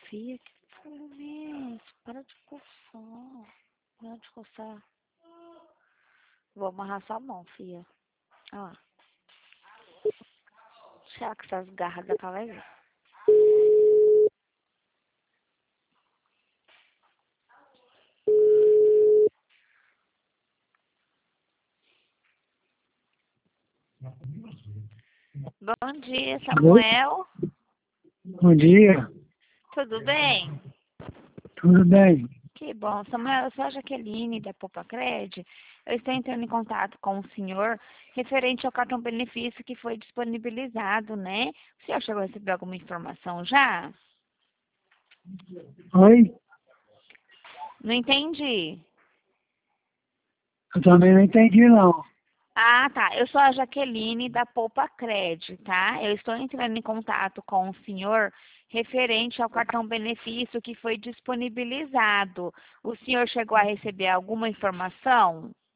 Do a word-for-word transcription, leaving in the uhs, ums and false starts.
Fia, que porra é essa? Para de coçar. Para de coçar. Vou amarrar sua mão, fia. Olha lá. Será que essas garras da cá vai ver? Bom dia, Oi? Samuel. Bom dia, Tudo bem? tudo bem? Que bom. Samuel, eu sou a Jaqueline da Poupa Cred. Eu estou entrando em contato com o senhor referente ao cartão benefício que foi disponibilizado, né? O senhor chegou a receber alguma informação já? Oi? Não entendi. Eu também não entendi não. Ah, tá. Eu sou a Jaqueline da Poupa Cred, tá? Eu estou entrando em contato com o senhor referente ao cartão benefício que foi disponibilizado. O senhor chegou a receber alguma informação?